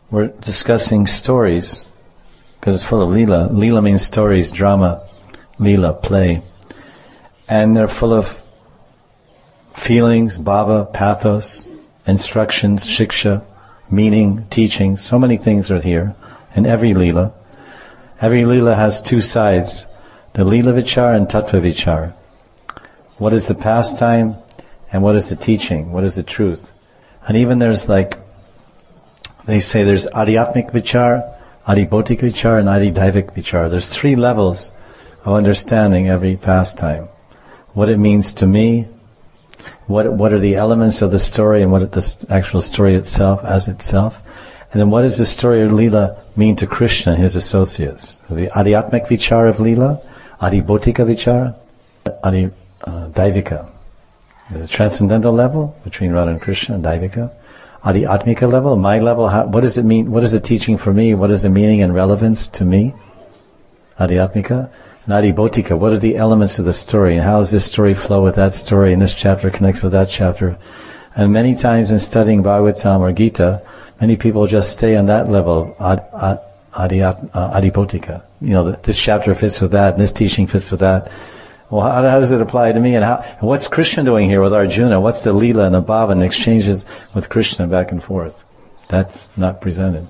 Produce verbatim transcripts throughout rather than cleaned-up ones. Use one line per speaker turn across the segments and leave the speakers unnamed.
we're discussing stories, because it's full of lila. Lila means stories, drama, lila, play. And they're full of feelings, bhava, pathos, instructions, shiksha, meaning, teaching. So many things are here in every lila. Every lila has two sides, the lila vichar and tattva vichar. What is the pastime and what is the teaching? What is the truth? And even there's like, they say there's adhyatmik vichar, adhibhotik vichar, and adhidaivik vichar. There's three levels of understanding every pastime. What it means to me, what what are the elements of the story and what is the actual story itself as itself, and then what does the story of Leela mean to Krishna and his associates? So the adhyatmik vichar of Leela, adhibhotika vichar, adhidaivika. The transcendental level between Radha and Krishna and Daivika. Adhyatmika level, my level, how, what does it mean, what is the teaching for me, what is the meaning and relevance to me? Adhyatmika. And adhibhotika, what are the elements of the story and how does this story flow with that story and this chapter connects with that chapter? And many times in studying Bhagavatam or Gita, many people just stay on that level, ad, ad, adhyat, uh, adhibhotika. You know, this chapter fits with that and this teaching fits with that. Well, how, how does it apply to me? And how? And what's Krishna doing here with Arjuna? What's the Leela and the Bhava and the exchanges with Krishna back and forth? That's not presented.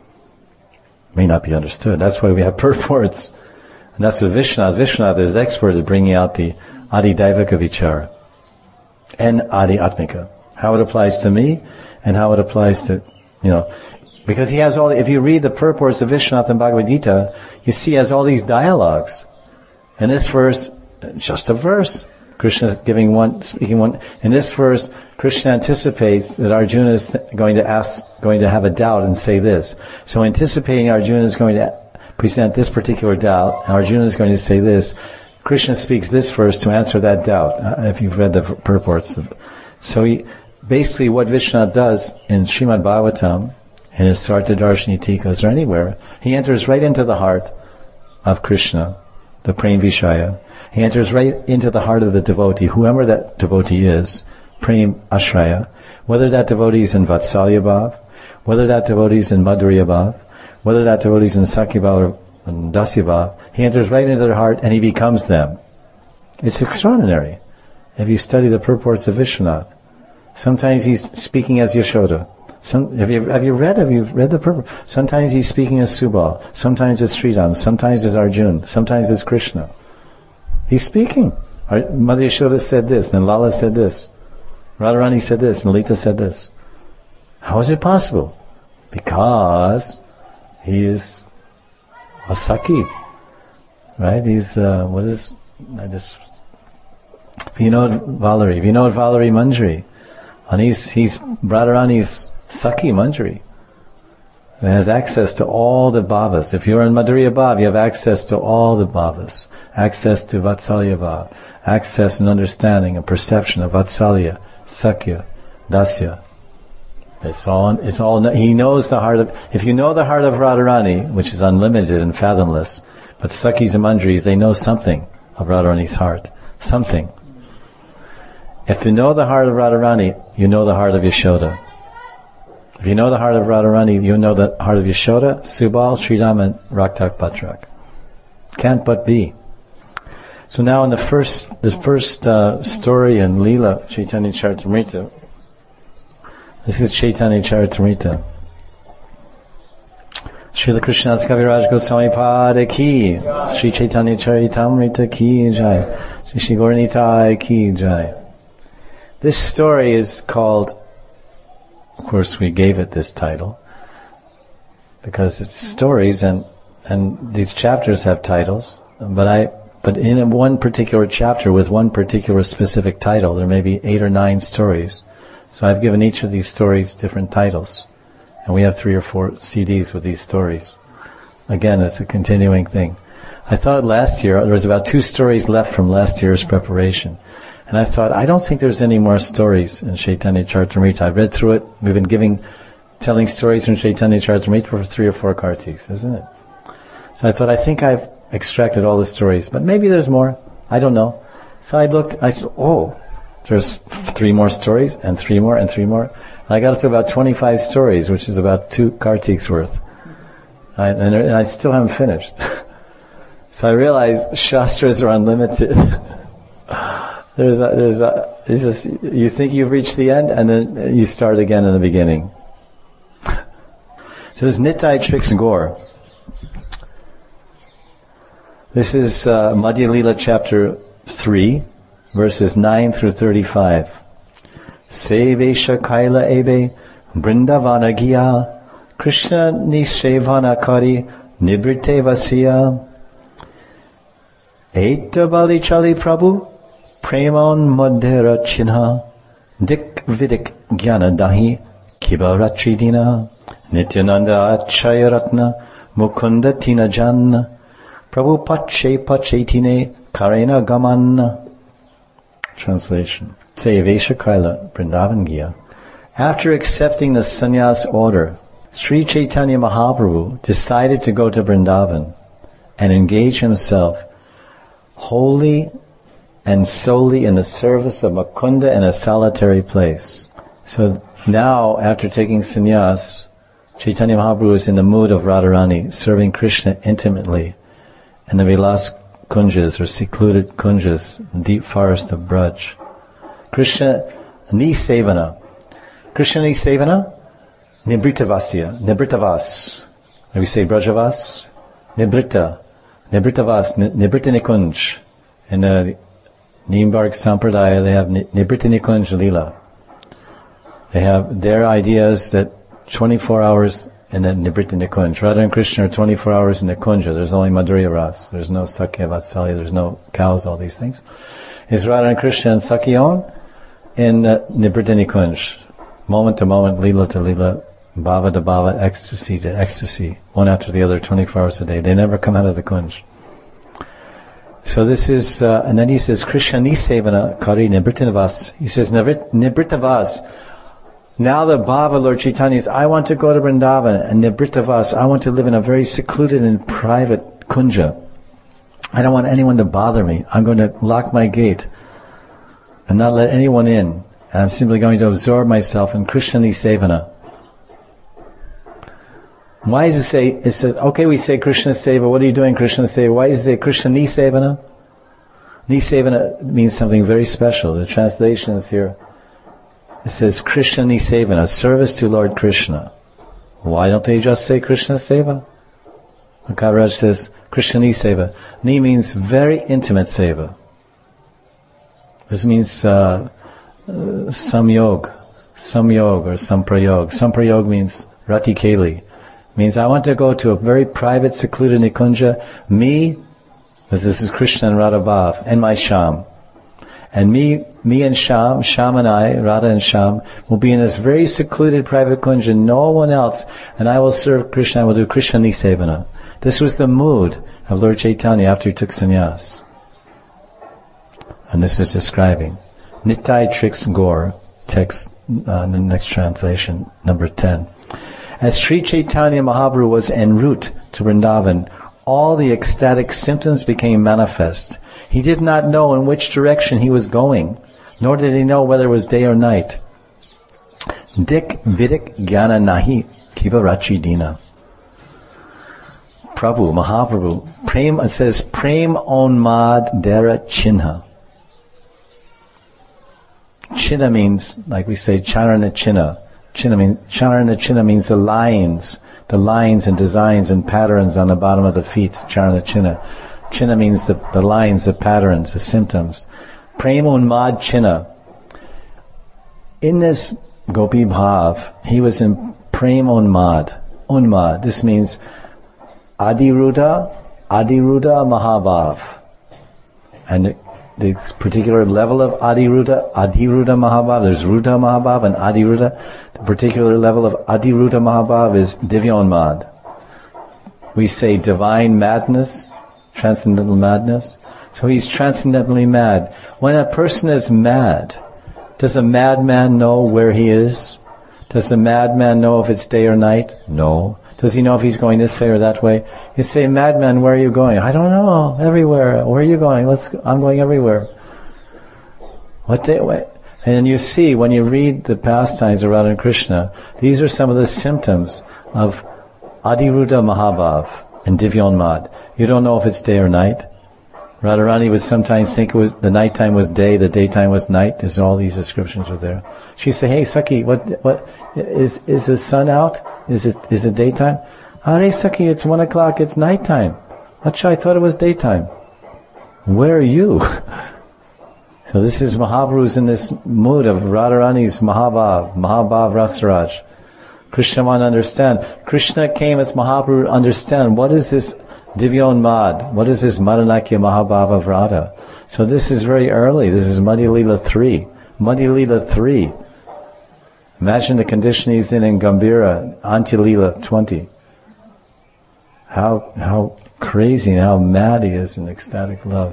May not be understood. That's why we have purports. And that's what Vishwanath, Vishwanath is expert at bringing out the Adidaivika Vichara and Adhyatmika. How it applies to me and how it applies to, you know, because he has all, if you read the purports of Vishwanath and Bhagavad Gita, you see he has all these dialogues. In this verse, just a verse. Krishna is giving one, speaking one. In this verse, Krishna anticipates that Arjuna is going to ask, going to have a doubt and say this. So anticipating Arjuna is going to present this particular doubt, and Arjuna is going to say this, Krishna speaks this verse to answer that doubt, uh, if you've read the purports. Of, so he, basically what Vishwanath does in Srimad Bhagavatam, in his Sarta Darshini Tikas or anywhere, he enters right into the heart of Krishna, the Prem Vishaya. He enters right into the heart of the devotee, whoever that devotee is, Prem Ashraya, whether that devotee is in Vatsalya Bhav, whether that devotee is in Madhurya Bhav, whether that devotee is in Sakya Bhav or in Dasya Bhav, he enters right into their heart and he becomes them. It's extraordinary. If you study the purports of Vishwanath, sometimes he's speaking as Yashoda. Some, have you have you read have you read the purport? Sometimes he's speaking as Subal, sometimes as Sridham, sometimes as Arjuna, sometimes as Krishna. He's speaking. Mother Yashoda said this, and Lala said this. Radharani said this, and Lita said this. How is it possible? Because he is a Saki, right? He's, uh, what is, I just, Vinod Vallari, Vinod Vallari Manjari. And he's, he's Radharani's Saki Manjari. He has access to all the bhavas. If you're in Madhurya Bhav, you have access to all the bhavas. Access to Vatsalya Bhav. Access and understanding and perception of Vatsalya, Sakya, Dasya. It's all, it's all, he knows the heart of, if you know the heart of Radharani, which is unlimited and fathomless, but Sakis and Manjaris, they know something of Radharani's heart. Something. If you know the heart of Radharani, you know the heart of Yashoda. If you know the heart of Radharani, you know the heart of Yashoda, Subal, Sridham, and Raktak Patrak. Can't but be. So now in the first, the first uh, story in Leela, Chaitanya Charitamrita, this is Chaitanya Charitamrita. Srila Krishnadas Kaviraj Goswami Pada ki, Sri Chaitanya Charitamrita ki jai, Sri Sri Gauranitai ki jai. This story is called, of course we gave it this title, because it's stories and, and these chapters have titles, but I, but in one particular chapter with one particular specific title, there may be eight or nine stories. So I've given each of these stories different titles. And we have three or four C Ds with these stories. Again, it's a continuing thing. I thought last year, there was about two stories left from last year's preparation. And I thought, I don't think there's any more stories in Chaitanya Charitamrita. I've read through it. We've been giving, telling stories from Chaitanya Charitamrita for three or four kartiks, isn't it? So I thought, I think I've extracted all the stories. But maybe there's more. I don't know. So I looked, I said, oh, there's three more stories, and three more, and three more. I got up to about twenty-five stories, which is about two Kartiks worth. I, and, and I still haven't finished. So I realized Shastras are unlimited. there's a, there's a, it's just, you think you've reached the end, and then you start again in the beginning. So this Nitai Tricks Gaur. This is uh, Madhya Lila chapter three, verses nine through thirty-five. Sevesha Kaila Ebe Brindavana Gya Krishna Nishevana Kari Nibrite Vasya Eta Bali Chali Prabhu Premon Madhera Chinha Dik Vidik Gyana Dahi Kibaratridina Nityananda Achayaratna Mukunda Tina Janna Prabhu Pache Pachetine Karena Gamanna. Translation. Sevesha Kaila Vrindavan Gya. After accepting the sannyas order, Sri Chaitanya Mahaprabhu decided to go to Vrindavan and engage himself wholly and solely in the service of Mukunda in a solitary place. So now, after taking sannyas, Chaitanya Mahaprabhu is in the mood of Radharani, serving Krishna intimately in the Vilas Kunjas, or secluded kunjas, the deep forest of Braj. Krishna Nisevana. Krishna Nisevana, Nibritavasya, Nibritavas. Like we say Brajavas, Nibrita, Nibritavas, Nibrita Nikunj. In the Nimbarg Sampradaya, they have Nibrita Nikunj Lila. They have their ideas that twenty-four hours in the Nibrita Nikunj. Radha and Krishna are twenty-four hours in the Kunja. There's only Madhurya Ras. There's no Sakya Vatsalya. There's no cows, all these things. Is Radha and Krishna and Sakyon in the Nibrita Nikunj. Moment to moment, Lila to Lila, Bhava to Bhava, ecstasy to ecstasy. One after the other, twenty-four hours a day. They never come out of the Kunj. So this is, uh, and then he says, Krishna Nisevana Kari Nibritavas. He says, Nibritavas. Now the Bhava, Lord Chaitanya, is, I want to go to Vrindavan, and Nibritavas, I want to live in a very secluded and private kunja. I don't want anyone to bother me. I'm going to lock my gate and not let anyone in. And I'm simply going to absorb myself in Krishna Nisevana. Why does it say, it says, okay, we say Krishna Seva, what are you doing Krishna Seva? Why does it say Krishna Nisevana? Nisevana means something very special. The translation is here. It says Krishna Nisevana, service to Lord Krishna. Why don't they just say Krishna Seva? Kaviraj says Krishna Niseva. Ni means very intimate seva. This means uh, uh, samyog, samyog or samprayog. Samprayog means rati keli. Means I want to go to a very private, secluded nikunja. Me, because this is Krishna and Radha Bhav, and my Sham. And me, me and Sham, Sham and I, Radha and Sham, will be in this very secluded private kunja, no one else, and I will serve Krishna, I will do Krishna Nisevana. This was the mood of Lord Chaitanya after he took sannyas. And this is describing Nitai Tricks Gaur, text, uh, the next translation, number ten. As Sri Chaitanya Mahaprabhu was en route to Vrindavan, all the ecstatic symptoms became manifest. He did not know in which direction he was going, nor did he know whether it was day or night. Dik vidik gyana nahi kiba rachi dina. Prabhu, Mahaprabhu, prem, it says, prem onmad dera chinha. Chinna means, like we say, charana chinna. Chinna means, charana chinna means the lines, the lines and designs and patterns on the bottom of the feet, charana chinna. Chinna means the, the lines, the patterns, the symptoms. Prem unmad chinna. In this Gopi Bhav, he was in prem unmad. Unmad, this means Adiruddha, Adiruddha Mahabhav. And the, the particular level of Adiruddha, Adiruddha Mahabhav, there's Ruddha Mahabhav and Adiruddha. The particular level of Adiruddha Mahabhav is Divyonmad. We say divine madness, transcendental madness. So he's transcendentally mad. When a person is mad, does a madman know where he is? Does the madman know if it's day or night? No. Does he know if he's going this way or that way? You say, madman, where are you going? I don't know. Everywhere. Where are you going? Let's go. I'm going everywhere. What day? What? And you see, when you read the pastimes of Radha and Krishna, these are some of the symptoms of Adiruddha Mahabhav and Divyonmad. You don't know if it's day or night. Radharani would sometimes think it was the nighttime was day, the daytime was night. There's all these descriptions are there. She'd say, "Hey, Sakhi, what what is is the sun out? Is it is it daytime?" "Hare Sakhi, it's one o'clock. It's nighttime." "Acha, I thought it was daytime." "Where are you?" So this is Mahaprabhu's in this mood of Radharani's Mahabhav, Mahabhav Rasaraj. Krishna want to understand. Krishna came as Mahaprabhu to understand what is this Divyonmad, what is this Madanakya Mahabhav of Radha. So this is very early. This is Madhya Lila three. Madhya Lila three. Imagine the condition he's in in Gambhira, Antya Lila twenty. How how crazy and how mad he is in ecstatic love.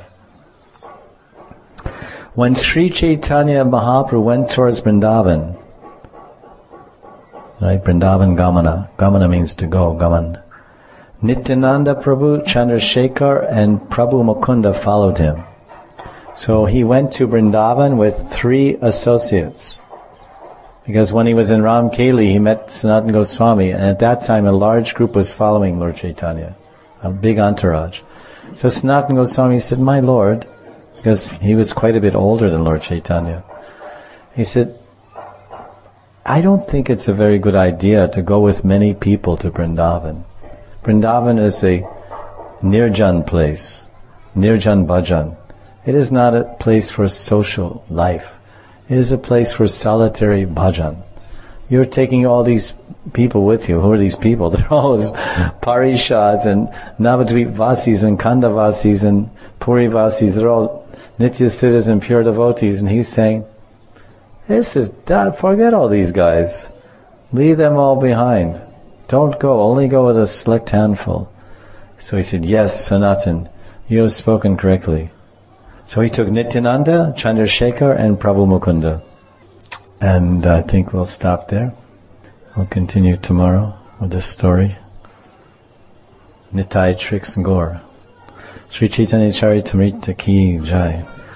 When Sri Chaitanya Mahaprabhu went towards Vrindavan, right, Vrindavan Gamana, Gamana means to go, Gaman. Nityananda Prabhu, Chandrasekhar, and Prabhu Mukunda followed him. So he went to Vrindavan with three associates. Because when he was in Ramkeli, he met Sanatana Goswami, and at that time a large group was following Lord Chaitanya, a big entourage. So Sanatana Goswami said, "My Lord," because he was quite a bit older than Lord Chaitanya, he said, "I don't think it's a very good idea to go with many people to Vrindavan. Vrindavan is a nirjan place, nirjan bhajan. It is not a place for social life. It is a place for solitary bhajan. You're taking all these people with you. Who are these people? They're all parishads and Navadvip Vasis and Kanda Vasis and Puri Vasis. They're all Nitya Siddhas and pure devotees." And he's saying, "This is that. Forget all these guys. Leave them all behind. Don't go. Only go with a select handful." So he said, "Yes, Sanatan, you have spoken correctly." So he took Nityananda, Chandrasekhar, and Prabhu Mukunda. And I think we'll stop there. We'll continue tomorrow with this story. Nitai Trix Gaur. Sri Chaitanya Charitamrita Ki Jai.